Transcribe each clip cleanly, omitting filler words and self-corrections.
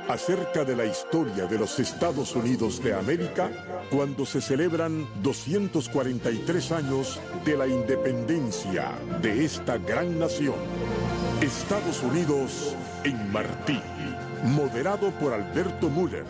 acerca de la historia de los Estados Unidos de América cuando se celebran 243 años de la independencia de esta gran nación. Estados Unidos en Martí, moderado por Alberto Müller.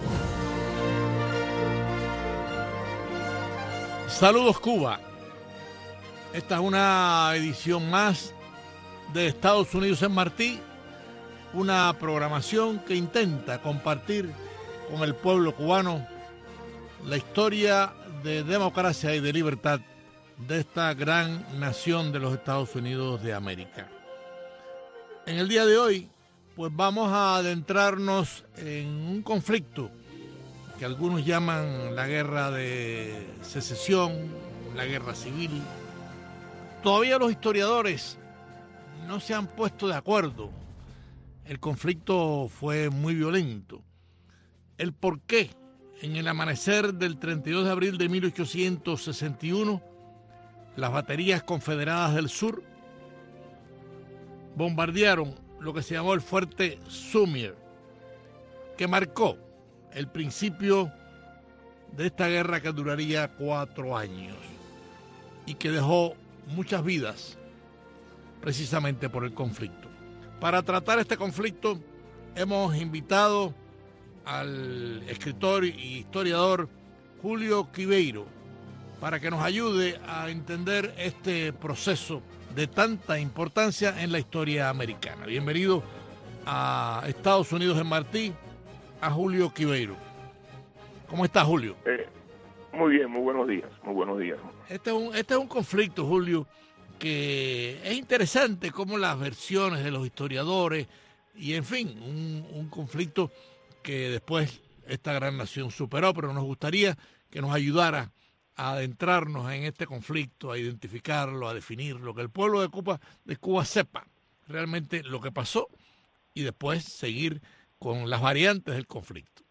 Saludos, Cuba. Esta es una edición más de Estados Unidos en Martí, una programación que intenta compartir con el pueblo cubano la historia de democracia y de libertad de esta gran nación de los Estados Unidos de América. En el día de hoy, pues vamos a adentrarnos en un conflicto que algunos llaman la guerra de secesión, la guerra civil. Todavía los historiadores no se han puesto de acuerdo. El conflicto fue muy violento. El por qué, en el amanecer del 32 de abril de 1861, las baterías confederadas del sur bombardearon lo que se llamó el fuerte Sumter, que marcó el principio de esta guerra que duraría 4 años y que dejó muchas vidas precisamente por el conflicto. Para tratar este conflicto hemos invitado al escritor y historiador Julio Quibeiro para que nos ayude a entender este proceso de tanta importancia en la historia americana. Bienvenido a Estados Unidos en Martí, a Julio Quibeiro. ¿Cómo está, Julio? Muy bien, muy buenos días, muy buenos días. Este es un conflicto, Julio, que es interesante como las versiones de los historiadores y, en fin, un conflicto que después esta gran nación superó, pero nos gustaría que nos ayudara a adentrarnos en este conflicto, a identificarlo, a definirlo, que el pueblo de Cuba sepa realmente lo que pasó y después seguir con las variantes del conflicto.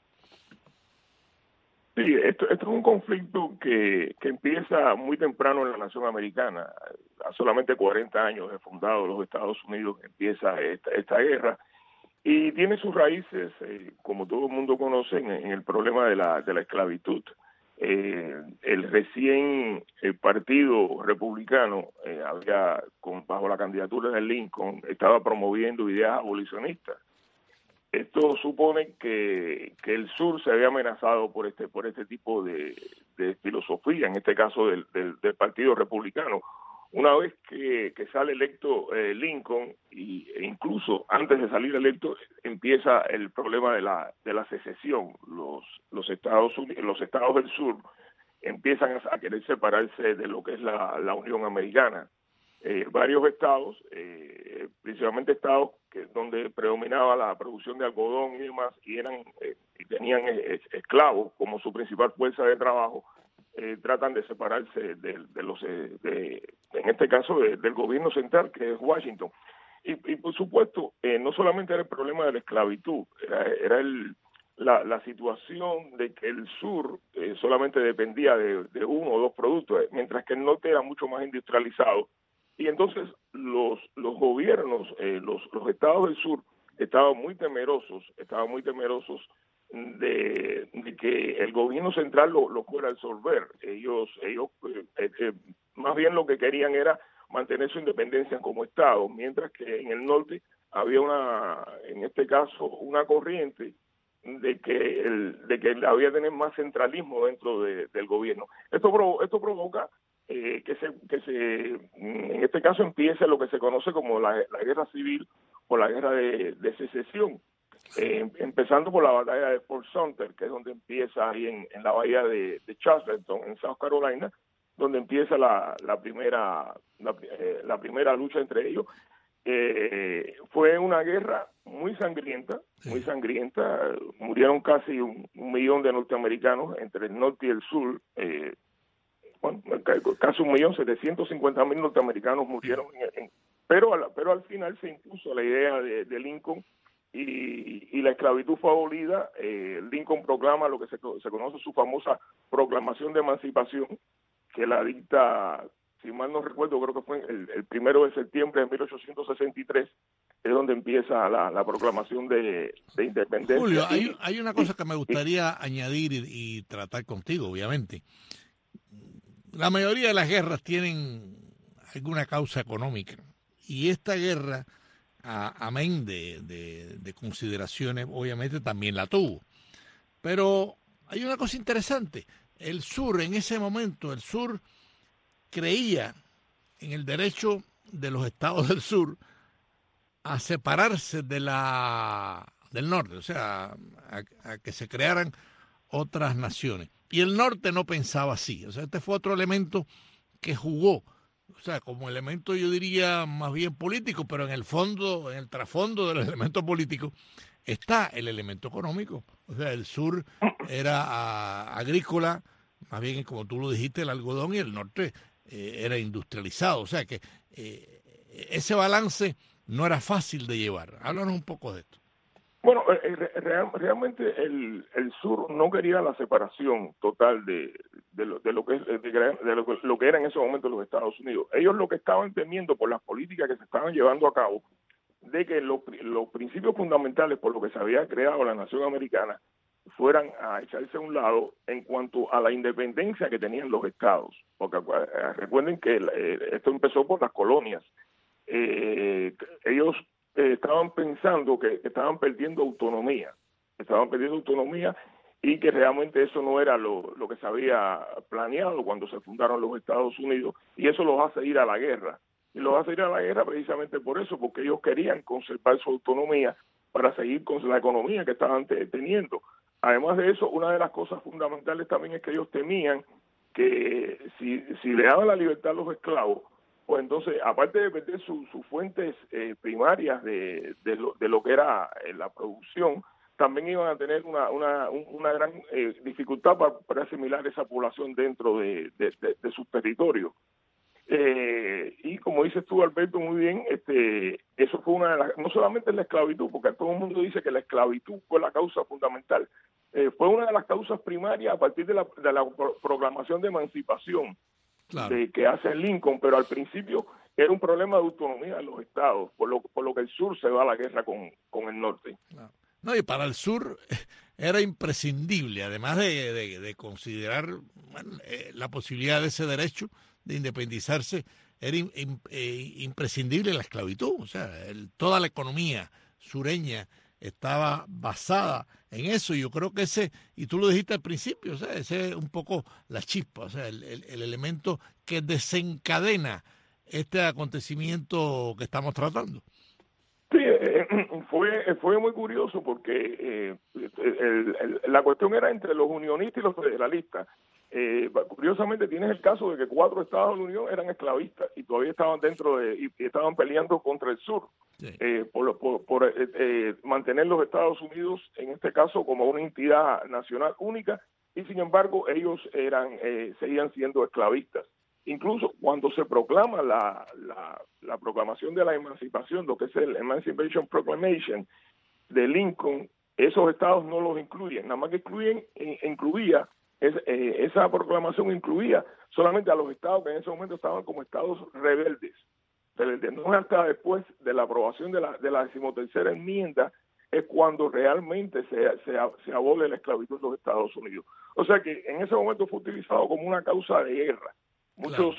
Sí, esto es un conflicto que empieza muy temprano en la nación americana. A solamente 40 años de fundado los Estados Unidos empieza esta guerra y tiene sus raíces, como todo el mundo conoce, en el problema de la esclavitud. El recién partido republicano bajo la candidatura de Lincoln estaba promoviendo ideas abolicionistas. Esto supone que el sur se había amenazado por este tipo de filosofía, en este caso del Partido Republicano. Una vez que sale electo Lincoln, e incluso antes de salir electo, empieza el problema de la secesión. Los estados del sur empiezan a querer separarse de lo que es la Unión Americana. Varios estados, principalmente estados donde predominaba la producción de algodón y demás, y tenían esclavos como su principal fuerza de trabajo, tratan de separarse en este caso del gobierno central, que es Washington. Y por supuesto, no solamente era el problema de la esclavitud, era la situación de que el sur solamente dependía de uno o dos productos, mientras que el norte era mucho más industrializado. Y entonces los gobiernos, los estados del sur estaban muy temerosos de que el gobierno central lo fuera a absorber. Ellos más bien lo que querían era mantener su independencia como estado, mientras que en el norte había en este caso, una corriente de que había que tener más centralismo dentro del gobierno. Esto provoca en este caso empieza lo que se conoce como la guerra civil o la guerra de secesión, empezando por la batalla de Fort Sumter, que es donde empieza ahí en la bahía de Charleston, en South Carolina, donde empieza la primera lucha entre ellos. Fue una guerra muy sangrienta, murieron casi un millón de norteamericanos entre el norte y el sur. Casi 1.750.000 norteamericanos murieron, pero al final se impuso la idea de Lincoln y la esclavitud fue abolida. Lincoln proclama lo que se conoce su famosa proclamación de emancipación, que la dicta, si mal no recuerdo, creo que fue el 1 de septiembre de 1863. es donde empieza la proclamación de independencia. Julio, hay una cosa que me gustaría añadir y tratar contigo, obviamente. La mayoría de las guerras tienen alguna causa económica, y esta guerra, amén de consideraciones, obviamente también la tuvo. Pero hay una cosa interesante. El sur, en ese momento, el sur creía en el derecho de los estados del sur a separarse del norte, o sea, a que se crearan otras naciones. Y el norte no pensaba así. O sea, este fue otro elemento que jugó, o sea, como elemento, yo diría, más bien político, pero en el fondo, en el trasfondo del elemento político, está el elemento económico. O sea, el sur era agrícola, más bien, como tú lo dijiste, el algodón, y el norte era industrializado. O sea que ese balance no era fácil de llevar. Háblanos un poco de esto. Bueno, realmente el sur no quería la separación total de lo que era en ese momento los Estados Unidos. Ellos lo que estaban temiendo por las políticas que se estaban llevando a cabo, de que los principios fundamentales por los que se había creado la nación americana fueran a echarse a un lado en cuanto a la independencia que tenían los estados. Porque recuerden que esto empezó por las colonias. Ellos estaban pensando que estaban perdiendo autonomía, y que realmente eso no era lo que se había planeado cuando se fundaron los Estados Unidos, y eso los hace ir a la guerra. Y los hace ir a la guerra precisamente por eso, porque ellos querían conservar su autonomía para seguir con la economía que estaban teniendo. Además de eso, una de las cosas fundamentales también es que ellos temían que si le daban la libertad a los esclavos, pues entonces, aparte de perder sus fuentes primarias de lo que era la producción, también iban a tener una gran dificultad para asimilar esa población dentro de sus territorios. Y como dices tú, Alberto, muy bien, eso fue una de las, no solamente la esclavitud, porque todo el mundo dice que la esclavitud fue la causa fundamental, fue una de las causas primarias a partir de la proclamación de emancipación. Claro. Que hace Lincoln, pero al principio era un problema de autonomía de los estados, por lo que el sur se va a la guerra con el norte. No, y para el sur era imprescindible, además de considerar la posibilidad de ese derecho de independizarse, era imprescindible la esclavitud. O sea, toda la economía sureña estaba basada en eso. Yo creo que y tú lo dijiste al principio, o sea, ese es un poco la chispa, o sea, el elemento que desencadena este acontecimiento que estamos tratando. Sí, fue muy curioso porque la cuestión era entre los unionistas y los federalistas. Curiosamente tienes el caso de que 4 estados de la Unión eran esclavistas y todavía estaban y estaban peleando contra el sur. Sí. Por mantener los Estados Unidos, en este caso, como una entidad nacional única, y sin embargo ellos seguían siendo esclavistas. Incluso cuando se proclama la proclamación de la emancipación, lo que es el Emancipation Proclamation de Lincoln, esos estados no los incluyen, nada más que incluía esa proclamación incluía solamente a los estados que en ese momento estaban como estados rebeldes. No es hasta después de la aprobación de la 13ª enmienda es cuando realmente se abole la esclavitud en los Estados Unidos. O sea que en ese momento fue utilizado como una causa de guerra. Muchos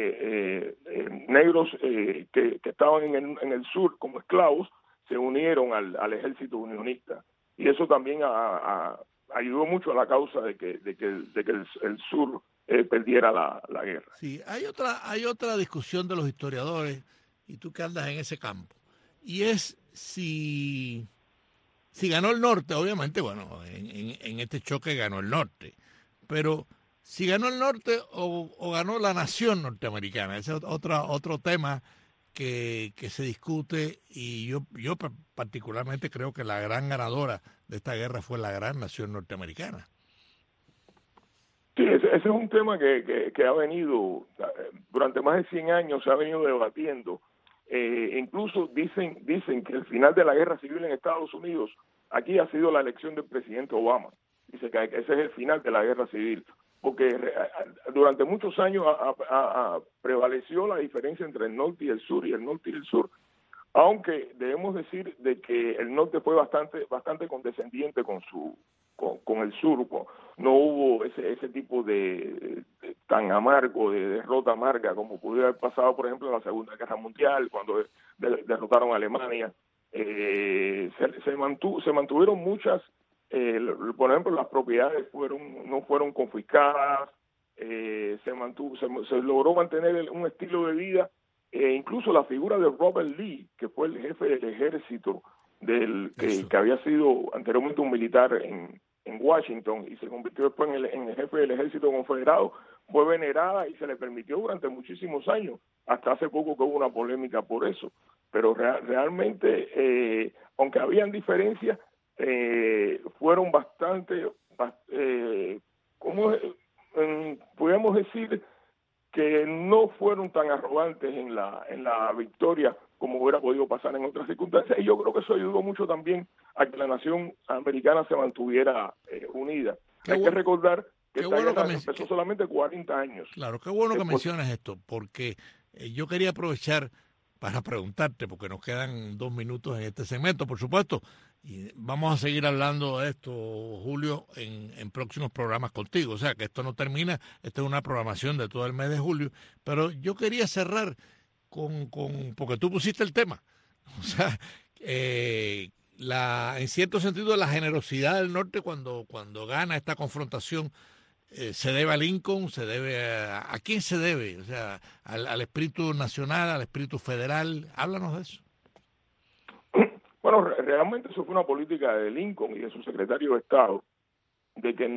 negros que estaban en el sur como esclavos se unieron al ejército unionista, y eso también ayudó mucho a la causa de que el sur perdiera la guerra. Sí, hay otra discusión de los historiadores, y tú que andas en ese campo, y es si ganó el norte. Obviamente, bueno, en este choque ganó el norte, pero si ganó el norte o ganó la nación norteamericana. Ese es otro tema que se discute, y yo particularmente creo que la gran ganadora de esta guerra fue la gran nación norteamericana. Sí, ese es un tema que ha venido, durante más de 100 años se ha venido debatiendo. Incluso dicen que el final de la guerra civil en Estados Unidos, aquí ha sido la elección del presidente Obama. Dice que ese es el final de la guerra civil, porque durante muchos años prevaleció la diferencia entre el norte y el sur, aunque debemos decir de que el norte fue bastante condescendiente con el sur. No hubo ese tipo de tan amargo, de derrota amarga como pudo haber pasado, por ejemplo, en la Segunda Guerra Mundial, cuando derrotaron a Alemania. Se mantuvieron muchas, por ejemplo, las propiedades no fueron confiscadas, se logró mantener un estilo de vida. Incluso la figura de Robert Lee, que fue el jefe del ejército que había sido anteriormente un militar en Washington y se convirtió después en el jefe del ejército confederado, fue venerada y se le permitió durante muchísimos años, hasta hace poco que hubo una polémica por eso. Pero realmente, aunque habían diferencias, fueron podemos decir que no fueron tan arrogantes en la victoria como hubiera podido pasar en otras circunstancias, y yo creo que eso ayudó mucho también a que la nación americana se mantuviera unida. Hay que recordar que esta guerra empezó solamente 40 años. Claro, qué bueno que mencionas esto, porque yo quería aprovechar para preguntarte, porque nos quedan 2 minutos en este segmento, por supuesto, y vamos a seguir hablando de esto, Julio, en próximos programas contigo. O sea, que esto no termina, esta es una programación de todo el mes de julio, pero yo quería cerrar porque tú pusiste el tema. O sea, en cierto sentido, la generosidad del norte cuando gana esta confrontación se debe a Lincoln, se debe ¿a quién se debe? O sea, al espíritu nacional, al espíritu federal. Háblanos de eso. Bueno, realmente eso fue una política de Lincoln y de su secretario de Estado, de que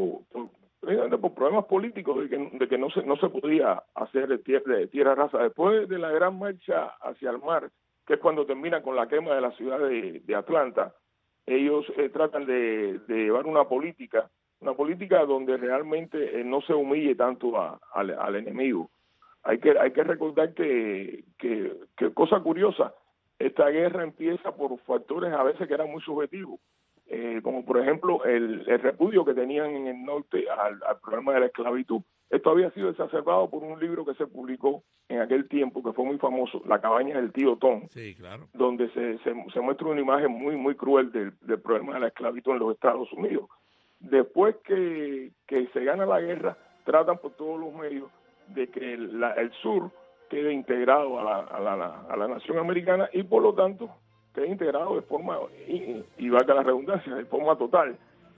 por problemas políticos, de que no se podía hacer de tierra rasa. Después de la gran marcha hacia el mar, que es cuando termina con la quema de la ciudad de Atlanta, ellos tratan de llevar una política donde realmente no se humille tanto al enemigo. Hay que recordar que cosa curiosa, esta guerra empieza por factores a veces que eran muy subjetivos, como por ejemplo el repudio que tenían en el norte al problema de la esclavitud. Esto había sido exacerbado por un libro que se publicó en aquel tiempo, que fue muy famoso, La cabaña del tío Tom, sí, claro, donde se muestra una imagen muy, muy cruel del problema de la esclavitud en los Estados Unidos. Después que se gana la guerra, tratan por todos los medios de que el sur quede integrado a la nación americana y por lo tanto quede integrado de forma, y valga la redundancia, de forma total.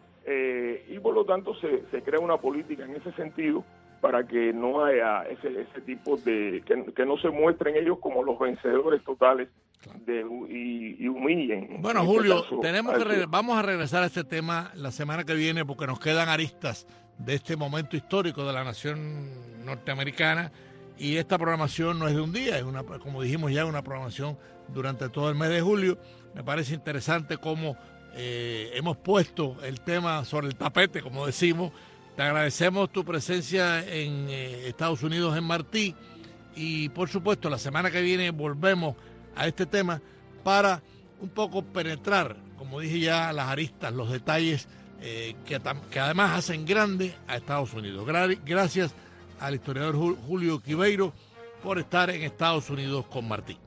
Y por lo tanto se crea una política en ese sentido para que no haya ese tipo de, que no se muestren ellos como los vencedores totales y humillen. Bueno, Julio, vamos a regresar a este tema la semana que viene porque nos quedan aristas de este momento histórico de la nación norteamericana, y esta programación no es de un día, es como dijimos ya, una programación durante todo el mes de julio. Me parece interesante cómo hemos puesto el tema sobre el tapete, como decimos. Te agradecemos tu presencia en Estados Unidos, en Martí, y por supuesto la semana que viene volvemos a este tema para un poco penetrar, como dije ya, las aristas, los detalles que además hacen grande a Estados Unidos. Gracias al historiador Julio Quibeiro por estar en Estados Unidos con Martí.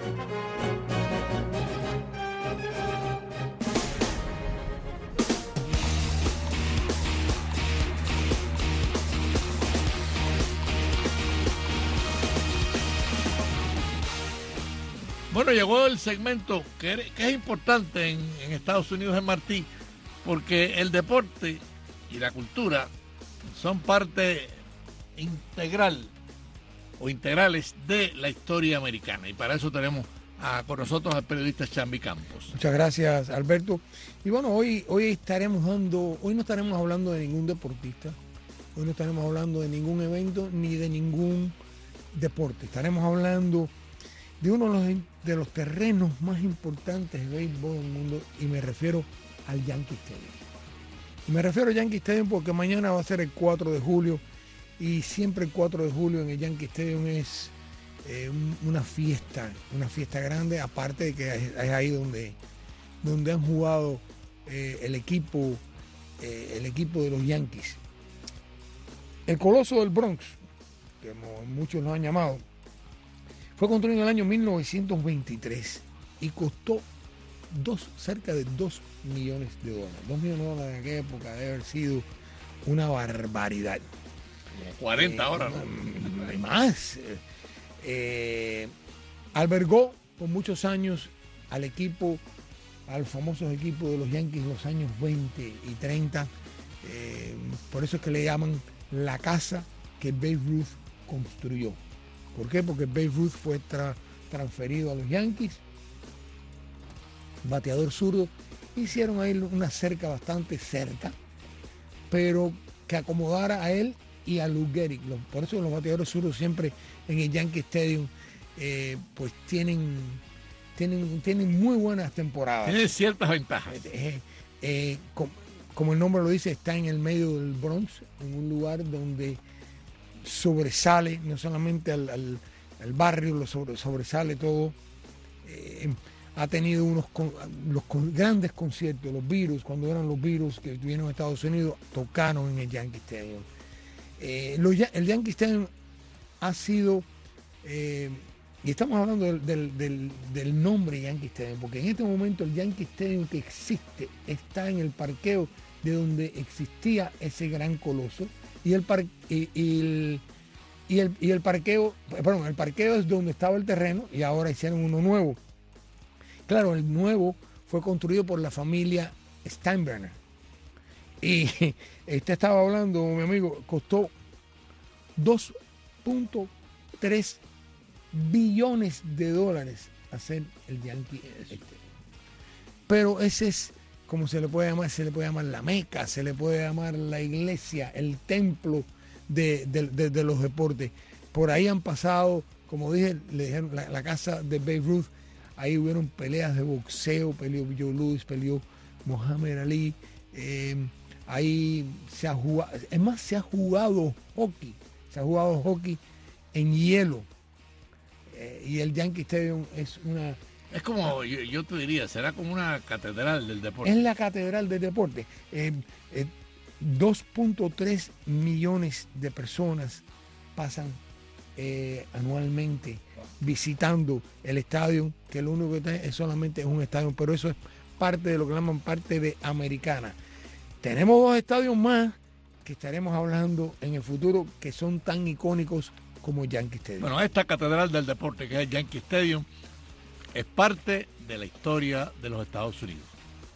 Bueno, llegó el segmento que es importante en Estados Unidos, en Martí, porque el deporte y la cultura son parte integral o integrales de la historia americana, y para eso tenemos con nosotros al periodista Chambi Campos. Muchas gracias, Alberto. Y bueno, hoy no estaremos hablando de ningún deportista, hoy no estaremos hablando de ningún evento ni de ningún deporte. Estaremos hablando de uno de los terrenos más importantes de béisbol del mundo, y me refiero al Yankee Stadium. Y me refiero al Yankee Stadium porque mañana va a ser el 4 de julio, y siempre el 4 de julio en el Yankee Stadium es una fiesta grande, aparte de que es ahí donde han jugado el equipo de los Yankees. El Coloso del Bronx, que muchos lo han llamado, Fue construido en el año 1923 y costó cerca de $2 millones. $2 millones en aquella época debe haber sido una barbaridad. Como 40 ahora, ¿no? Más. Albergó por muchos años al famosos equipos de los Yankees en los años 20 y 30. Por eso es que le llaman la casa que Babe Ruth construyó. ¿Por qué? Porque Babe Ruth fue transferido a los Yankees, bateador zurdo. Hicieron ahí una cerca bastante cerca, pero que acomodara a él y a Lou Gehrig. Por eso los bateadores zurdos siempre en el Yankee Stadium pues tienen muy buenas temporadas. Tiene ciertas ventajas. Como el nombre lo dice, está en el medio del Bronx, en un lugar donde sobresale no solamente al barrio, sobresale todo. Ha tenido los grandes conciertos, los Beatles, cuando eran los Beatles que vinieron a Estados Unidos, tocaron en el Yankee Stadium. El Yankee Stadium ha sido, y estamos hablando del nombre Yankee Stadium, porque en este momento el Yankee Stadium que existe está en el parqueo de donde existía ese gran coloso, y el parqueo es donde estaba el terreno, y ahora hicieron uno nuevo. Claro, el nuevo fue construido por la familia Steinbrenner. Y usted estaba hablando, mi amigo, costó $2.3 billones hacer el Yankee Stadium. Pero ese es, como se le puede llamar la Meca, se le puede llamar la iglesia, el templo de los deportes. Por ahí han pasado, como dije, le dijeron la casa de Babe Ruth. Ahí hubieron peleas de boxeo, peleó Joe Louis, peleó Muhammad Ali. Ahí se ha jugado, es más, se ha jugado hockey en hielo. Y el Yankee Stadium es una... Es como, yo te diría, será como una catedral del deporte. Es la catedral del deporte. 2.3 millones de personas pasan anualmente visitando el estadio, que lo único que está es solamente un estadio, pero eso es parte de lo que llaman parte de Americana. Tenemos 2 estadios más que estaremos hablando en el futuro que son tan icónicos como Yankee Stadium. Bueno, esta catedral del deporte que es Yankee Stadium es parte de la historia de los Estados Unidos.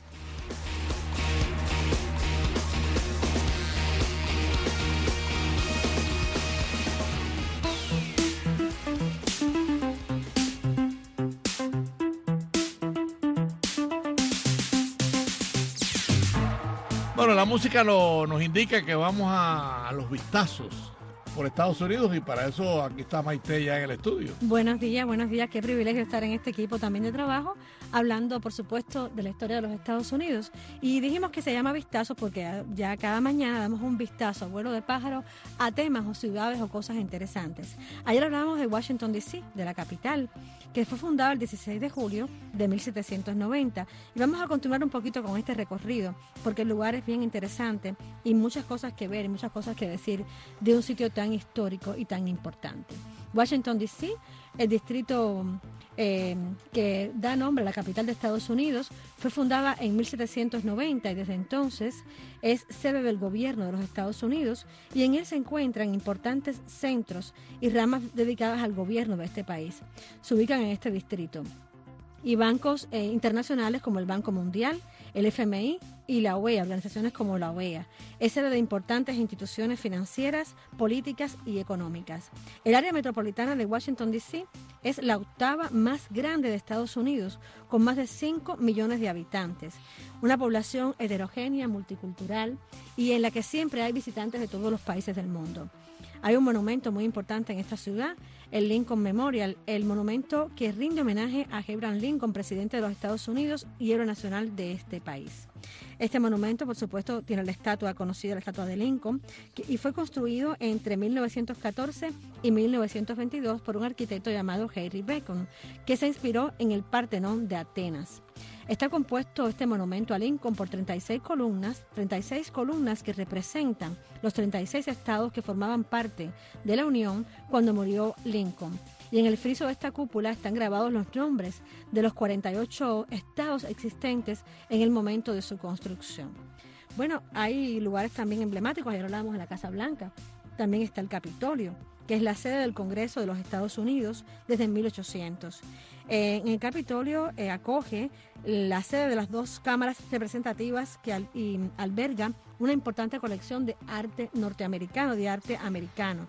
Bueno, la música nos indica que vamos a los vistazos por Estados Unidos, y para eso aquí está Maite ya en el estudio. Buenos días, qué privilegio estar en este equipo también de trabajo, hablando por supuesto de la historia de los Estados Unidos. Y dijimos que se llama Vistazos porque ya cada mañana damos un vistazo a vuelo de pájaro a temas o ciudades o cosas interesantes. Ayer hablábamos de Washington D.C., de la capital, que fue fundada el 16 de julio de 1790. Y vamos a continuar un poquito con este recorrido, porque el lugar es bien interesante y muchas cosas que ver y muchas cosas que decir de un sitio tan histórico y tan importante. Washington D.C., el distrito que da nombre a la capital de Estados Unidos, fue fundada en 1790 y desde entonces es sede del gobierno de los Estados Unidos, y en él se encuentran importantes centros y ramas dedicadas al gobierno de este país. Se ubican en este distrito. Y bancos internacionales como el Banco Mundial, el FMI y la OEA, organizaciones como la OEA. Es sede de importantes instituciones financieras, políticas y económicas. El área metropolitana de Washington, D.C. es la octava más grande de Estados Unidos, con más de 5 millones de habitantes. Una población heterogénea, multicultural, y en la que siempre hay visitantes de todos los países del mundo. Hay un monumento muy importante en esta ciudad, el Lincoln Memorial, el monumento que rinde homenaje a Abraham Lincoln, presidente de los Estados Unidos y héroe nacional de este país. Este monumento, por supuesto, tiene la estatua conocida, la estatua de Lincoln, y fue construido entre 1914 y 1922 por un arquitecto llamado Henry Bacon, que se inspiró en el Partenón de Atenas. Está compuesto este monumento a Lincoln por 36 columnas que representan los 36 estados que formaban parte de la Unión cuando murió Lincoln. y en el friso de esta cúpula están grabados los nombres de los 48 estados existentes en el momento de su construcción. Bueno, hay lugares también emblemáticos, ayer hablábamos de la Casa Blanca, también está el Capitolio, que es la sede del Congreso de los Estados Unidos desde 1800. En el Capitolio acoge la sede de las dos cámaras representativas que alberga una importante colección de arte norteamericano, de arte americano.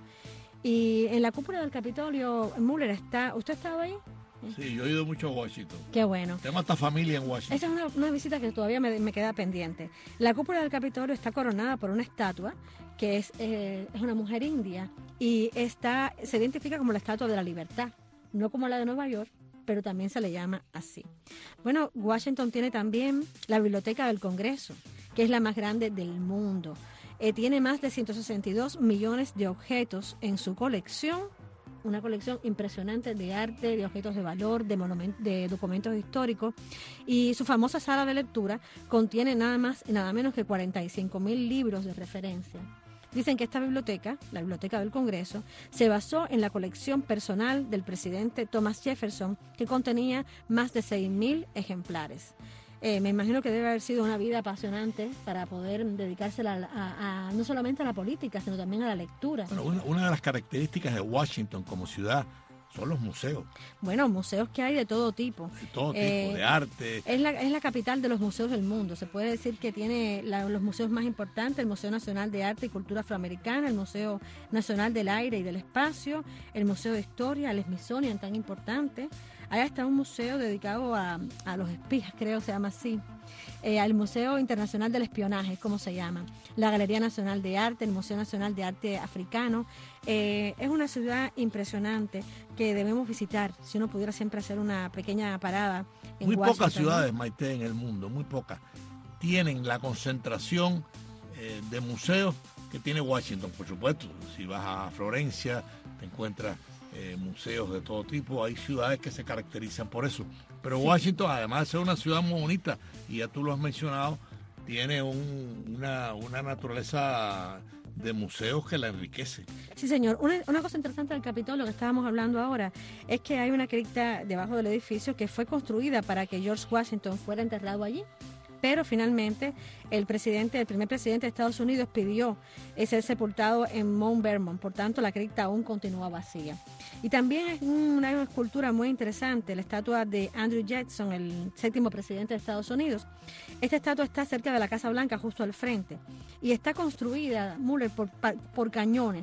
Y en la cúpula del Capitolio, Müller, ¿usted estaba ahí? Sí, yo he ido mucho a Washington. Qué bueno. Tengo hasta familia en Washington. Esa es una visita que todavía me queda pendiente. La cúpula del Capitolio está coronada por una estatua que es una mujer india y se identifica como la Estatua de la Libertad, no como la de Nueva York, pero también se le llama así. Bueno, Washington tiene también la Biblioteca del Congreso, que es la más grande del mundo. Tiene más de 162 millones de objetos en su colección, una colección impresionante de arte, de objetos de valor, de documentos históricos, y su famosa sala de lectura contiene nada más y nada menos que 45.000 libros de referencia. Dicen que esta biblioteca, la Biblioteca del Congreso, se basó en la colección personal del presidente Thomas Jefferson, que contenía más de 6.000 ejemplares. Me imagino que debe haber sido una vida apasionante para poder dedicársela no solamente a la política, sino también a la lectura. Bueno, una de las características de Washington como ciudad son los museos. Bueno, museos que hay de todo tipo. De todo tipo, de arte. Es la capital de los museos del mundo. Se puede decir que tiene los museos más importantes: el Museo Nacional de Arte y Cultura Afroamericana, el Museo Nacional del Aire y del Espacio, el Museo de Historia, el Smithsonian, tan importante. Allá está un museo dedicado a los espías, creo se llama así. Al Museo Internacional del Espionaje, ¿cómo se llama? La Galería Nacional de Arte, el Museo Nacional de Arte Africano. Es una ciudad impresionante que debemos visitar, si uno pudiera siempre hacer una pequeña parada en Muy Washington, pocas ciudades, Maite, en el mundo, muy pocas, tienen la concentración de museos que tiene Washington. Por supuesto, si vas a Florencia, te encuentras museos de todo tipo. Hay ciudades que se caracterizan por eso, pero sí. Washington, además de ser una ciudad muy bonita, y ya tú lo has mencionado, tiene una naturaleza de museos que la enriquece. Sí, señor. Una cosa interesante del Capitolio que estábamos hablando ahora es que hay una cripta debajo del edificio que fue construida para que George Washington fuera enterrado allí. Pero finalmente el primer presidente de Estados Unidos pidió ser sepultado en Mount Vermont, por tanto la cripta aún continúa vacía. Y también es una escultura muy interesante, la estatua de Andrew Jackson, el 7º presidente de Estados Unidos. Esta estatua está cerca de la Casa Blanca, justo al frente, y está construida, Müller, por cañones.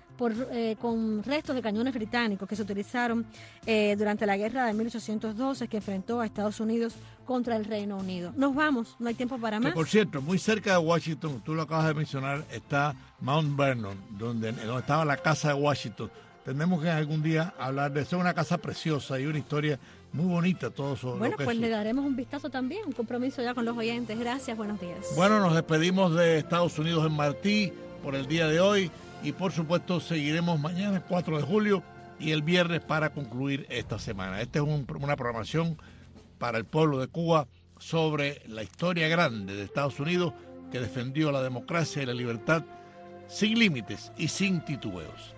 Con restos de cañones británicos que se utilizaron durante la guerra de 1812 que enfrentó a Estados Unidos contra el Reino Unido. Nos vamos, no hay tiempo para más. Que, por cierto, muy cerca de Washington, tú lo acabas de mencionar, está Mount Vernon, donde estaba la casa de Washington. Tendremos que algún día hablar de eso. Es una casa preciosa y una historia muy bonita, todo sobre bueno, lo que pues es. Le daremos un vistazo también, un compromiso ya con los oyentes. Gracias, buenos días. Bueno, nos despedimos de Estados Unidos en Martí por el día de hoy. Y por supuesto seguiremos mañana 4 de julio y el viernes para concluir esta semana. Esta es una programación para el pueblo de Cuba sobre la historia grande de Estados Unidos, que defendió la democracia y la libertad sin límites y sin titubeos.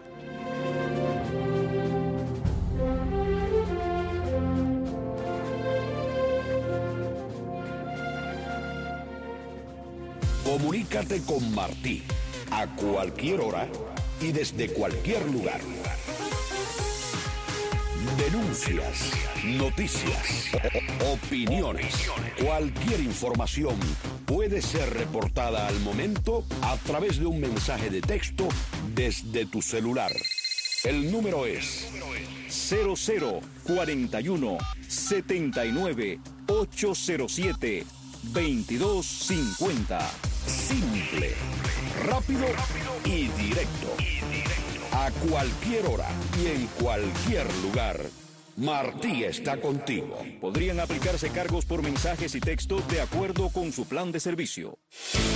Comunícate con Martí a cualquier hora y desde cualquier lugar. Denuncias, noticias, opiniones, cualquier información puede ser reportada al momento a través de un mensaje de texto desde tu celular. El número es 0041 79 807 2250. Simple, rápido y directo. A cualquier hora y en cualquier lugar. Martí está contigo. Podrían aplicarse cargos por mensajes y textos de acuerdo con su plan de servicio.